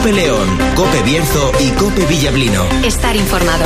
COPE León, COPE Bierzo y COPE Villablino. Estar informado.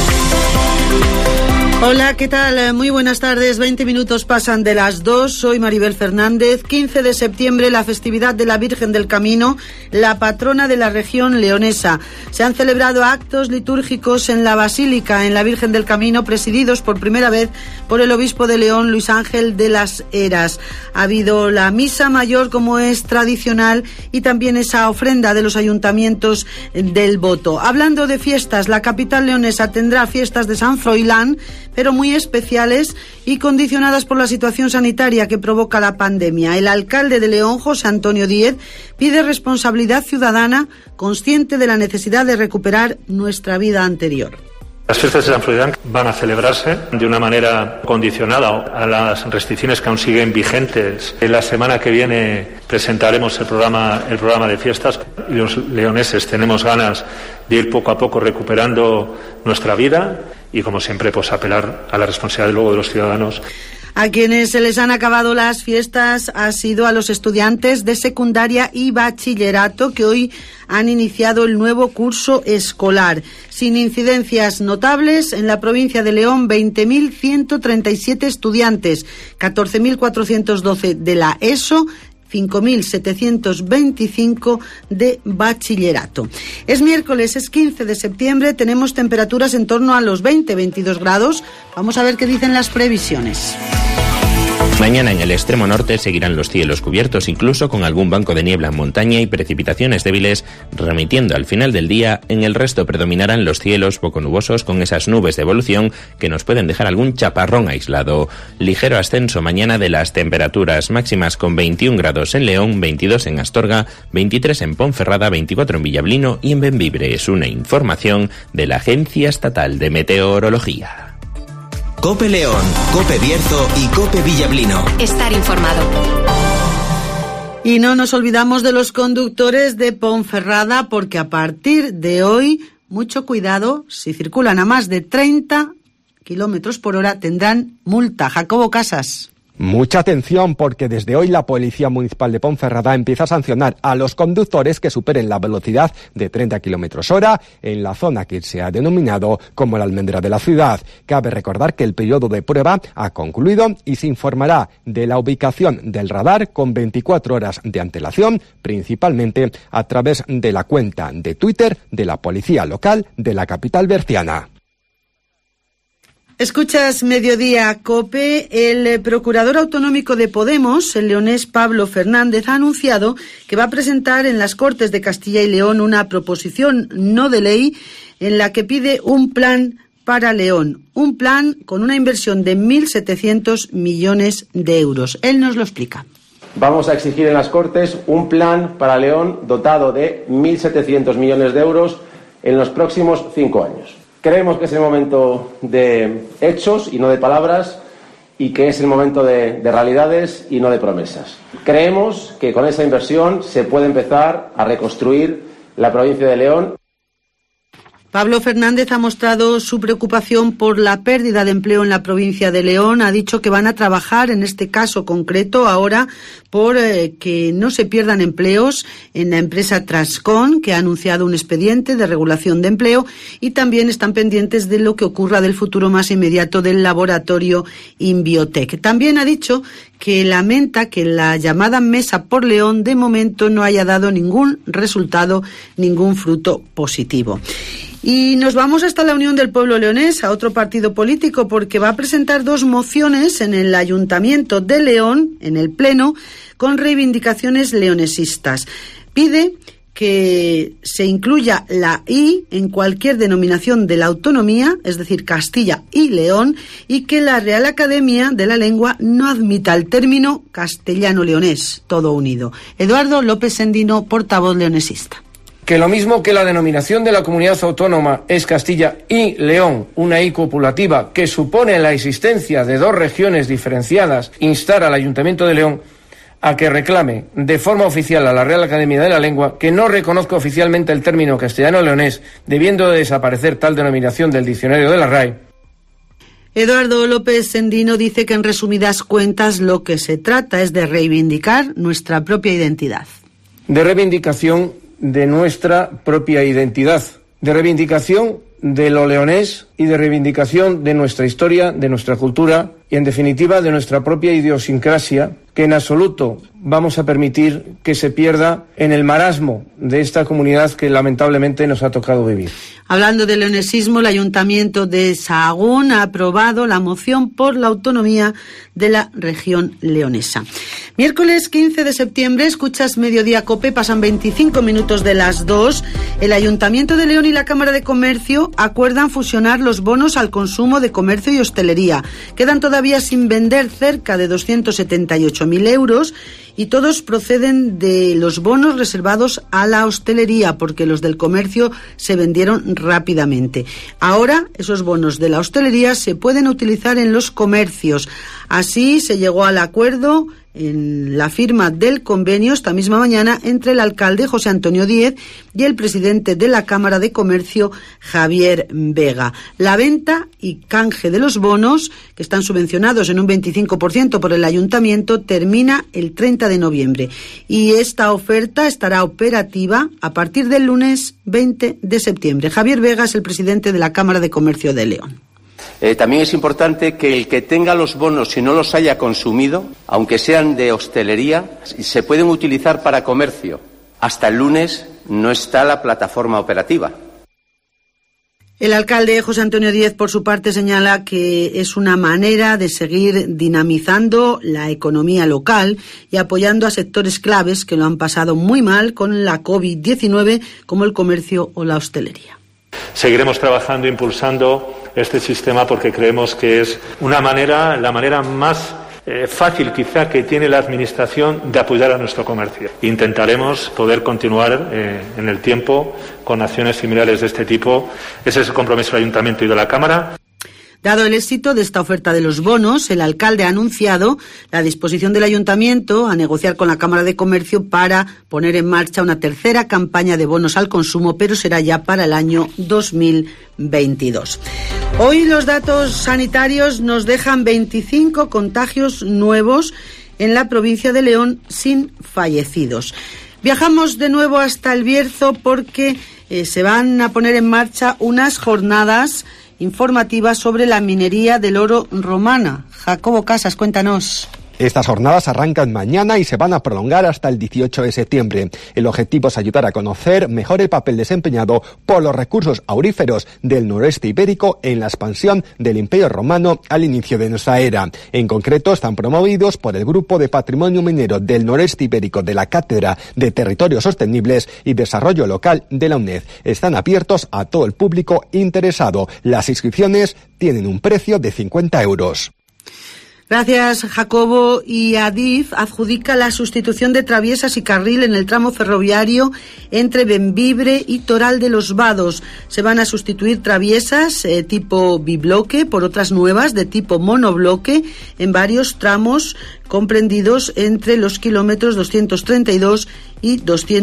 Hola, ¿qué tal? Muy buenas tardes. 20 minutos pasan de las 2. Soy Maribel Fernández. 15 de septiembre, la festividad de la Virgen del Camino, la patrona de la región leonesa. Se han celebrado actos litúrgicos en la Basílica, en la Virgen del Camino, presididos por primera vez por el obispo de León, Luis Ángel de las Heras. Ha habido la misa mayor, como es tradicional, y también esa ofrenda de los ayuntamientos del voto. Hablando de fiestas, la capital leonesa tendrá fiestas de San Froilán, pero muy especiales y condicionadas por la situación sanitaria que provoca la pandemia. El alcalde de León, José Antonio Díez, pide responsabilidad ciudadana, consciente de la necesidad de recuperar nuestra vida anterior. Las fiestas de San Froilán van a celebrarse de una manera condicionada a las restricciones que aún siguen vigentes. La semana que viene presentaremos el programa de fiestas y los leoneses tenemos ganas de ir poco a poco recuperando nuestra vida y, como siempre, pues apelar a la responsabilidad luego de los ciudadanos. A quienes se les han acabado las fiestas ha sido a los estudiantes de secundaria y bachillerato que hoy han iniciado el nuevo curso escolar. Sin incidencias notables, en la provincia de León, 20.137 estudiantes, 14.412 de la ESO, 5.725 de bachillerato. Es miércoles, es 15 de septiembre, tenemos temperaturas en torno a los 20-22 grados. Vamos a ver qué dicen las previsiones. Mañana en el extremo norte seguirán los cielos cubiertos, incluso con algún banco de niebla en montaña y precipitaciones débiles, remitiendo al final del día. En el resto predominarán los cielos poco nubosos con esas nubes de evolución que nos pueden dejar algún chaparrón aislado. Ligero ascenso mañana de las temperaturas máximas con 21 grados en León, 22 en Astorga, 23 en Ponferrada, 24 en Villablino y en Bembibre. Es una información de la Agencia Estatal de Meteorología. COPE León, COPE Bierzo y COPE Villablino. Estar informado. Y no nos olvidamos de los conductores de Ponferrada, porque a partir de hoy, mucho cuidado, si circulan a más de 30 kilómetros por hora tendrán multa. Jacobo Casas. Mucha atención, porque desde hoy la Policía Municipal de Ponferrada empieza a sancionar a los conductores que superen la velocidad de 30 km/h en la zona que se ha denominado como la almendra de la ciudad. Cabe recordar que el periodo de prueba ha concluido y se informará de la ubicación del radar con 24 horas de antelación, principalmente a través de la cuenta de Twitter de la Policía Local de la capital berciana. Escuchas Mediodía COPE. El procurador autonómico de Podemos, el leonés Pablo Fernández, ha anunciado que va a presentar en las Cortes de Castilla y León una proposición no de ley en la que pide un plan para León, un plan con una inversión de 1.700 millones de euros. Él nos lo explica. Vamos a exigir en las Cortes un plan para León dotado de 1.700 millones de euros en los próximos 5 años. Creemos que es el momento de hechos y no de palabras, y que es el momento de realidades y no de promesas. Creemos que con esa inversión se puede empezar a reconstruir la provincia de León. Pablo Fernández ha mostrado su preocupación por la pérdida de empleo en la provincia de León. Ha dicho que van a trabajar en este caso concreto ahora por que no se pierdan empleos en la empresa Trascon, que ha anunciado un expediente de regulación de empleo, y también están pendientes de lo que ocurra del futuro más inmediato del laboratorio Inbiotech. También ha dicho que lamenta que la llamada Mesa por León de momento no haya dado ningún resultado, ningún fruto positivo. Y nos vamos hasta la Unión del Pueblo Leonés, a otro partido político, porque va a presentar 2 mociones en el Ayuntamiento de León, en el Pleno, con reivindicaciones leonesistas. Pide que se incluya la I en cualquier denominación de la autonomía, es decir, Castilla y León, y que la Real Academia de la Lengua no admita el término castellano-leonés, todo unido. Eduardo López Sendino, portavoz leonesista. Que lo mismo que la denominación de la comunidad autónoma es Castilla y León, una I copulativa que supone la existencia de 2 regiones diferenciadas, instar al Ayuntamiento de León a que reclame de forma oficial a la Real Academia de la Lengua que no reconozca oficialmente el término castellano-leonés, debiendo de desaparecer tal denominación del diccionario de la RAE. Eduardo López Sendino dice que en resumidas cuentas lo que se trata es de reivindicar nuestra propia identidad. De reivindicación de nuestra propia identidad, de reivindicación de lo leonés y de reivindicación de nuestra historia, de nuestra cultura y, en definitiva, de nuestra propia idiosincrasia, que en absoluto vamos a permitir que se pierda en el marasmo de esta comunidad que lamentablemente nos ha tocado vivir. Hablando de leonesismo, el Ayuntamiento de Sahagún ha aprobado la moción por la autonomía de la región leonesa. Miércoles 15 de septiembre, escuchas Mediodía COPE, pasan 25 minutos de las 2. El Ayuntamiento de León y la Cámara de Comercio acuerdan fusionar los bonos al consumo de comercio y hostelería. Quedan todavía sin vender cerca de 278.000 euros y todos proceden de los bonos reservados a la hostelería, porque los del comercio se vendieron rápidamente. Ahora esos bonos de la hostelería se pueden utilizar en los comercios. Así se llegó al acuerdo en la firma del convenio esta misma mañana entre el alcalde José Antonio Díez y el presidente de la Cámara de Comercio Javier Vega. La venta y canje de los bonos, que están subvencionados en un 25% por el ayuntamiento, termina el 30 de noviembre y esta oferta estará operativa a partir del lunes 20 de septiembre. Javier Vega es el presidente de la Cámara de Comercio de León. También es importante que el que tenga los bonos, si no los haya consumido, aunque sean de hostelería, se pueden utilizar para comercio. Hasta el lunes no está la plataforma operativa. El alcalde José Antonio Díez, por su parte, señala que es una manera de seguir dinamizando la economía local y apoyando a sectores claves que lo han pasado muy mal con la COVID-19, como el comercio o la hostelería. Seguiremos trabajando, impulsando este sistema porque creemos que es la manera más fácil quizá que tiene la Administración de apoyar a nuestro comercio. Intentaremos poder continuar en el tiempo con acciones similares de este tipo. Ese es el compromiso del Ayuntamiento y de la Cámara. Dado el éxito de esta oferta de los bonos, el alcalde ha anunciado la disposición del Ayuntamiento a negociar con la Cámara de Comercio para poner en marcha una tercera campaña de bonos al consumo, pero será ya para el año 2022. Hoy los datos sanitarios nos dejan 25 contagios nuevos en la provincia de León sin fallecidos. Viajamos de nuevo hasta El Bierzo porque se van a poner en marcha unas jornadas informativa sobre la minería del oro romana. Jacobo Casas, cuéntanos. Estas jornadas arrancan mañana y se van a prolongar hasta el 18 de septiembre. El objetivo es ayudar a conocer mejor el papel desempeñado por los recursos auríferos del noroeste ibérico en la expansión del Imperio Romano al inicio de nuestra era. En concreto, están promovidos por el Grupo de Patrimonio Minero del Noroeste Ibérico de la Cátedra de Territorios Sostenibles y Desarrollo Local de la UNED. Están abiertos a todo el público interesado. Las inscripciones tienen un precio de 50 euros. Gracias, Jacobo. Y Adif adjudica la sustitución de traviesas y carril en el tramo ferroviario entre Bembibre y Toral de los Vados. Se van a sustituir traviesas tipo bibloque por otras nuevas de tipo monobloque en varios tramos comprendidos entre los kilómetros 232 y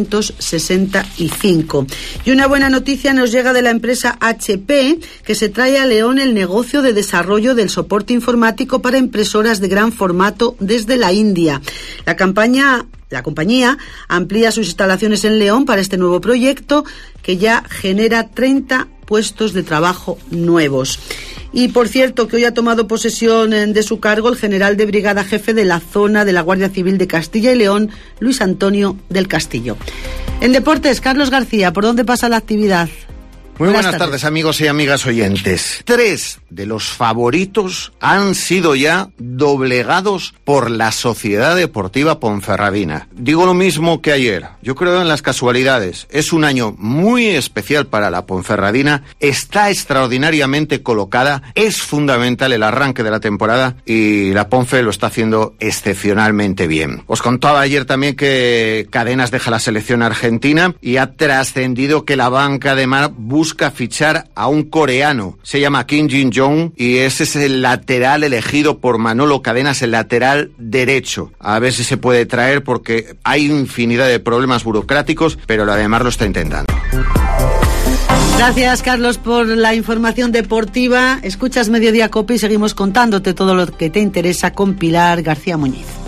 265. Y una buena noticia nos llega de la empresa HP, que se trae a León el negocio de desarrollo del soporte informático para impresoras de gran formato desde la India. La compañía amplía sus instalaciones en León para este nuevo proyecto que ya genera 30 puestos de trabajo nuevos. Y por cierto, que hoy ha tomado posesión de su cargo el general de brigada jefe de la zona de la Guardia Civil de Castilla y León, Luis Antonio del Castillo. En deportes, Carlos García, ¿por dónde pasa la actividad? Muy buenas tardes, amigos y amigas oyentes. 3 de los favoritos han sido ya doblegados por la Sociedad Deportiva Ponferradina. Digo lo mismo que ayer. Yo creo en las casualidades. Es un año muy especial para la Ponferradina. Está extraordinariamente colocada. Es fundamental el arranque de la temporada y la Ponfe lo está haciendo excepcionalmente bien. Os contaba ayer también que Cadenas deja la selección argentina y ha trascendido que la banca de Mar busca fichar a un coreano. Se llama Kim Jin-jong y ese es el lateral elegido por Manolo Cadenas, el lateral derecho. A ver si se puede traer porque hay infinidad de problemas burocráticos, pero la de Mar lo está intentando. Gracias, Carlos, por la información deportiva. Escuchas Mediodía COPE y seguimos contándote todo lo que te interesa con Pilar García Muñiz.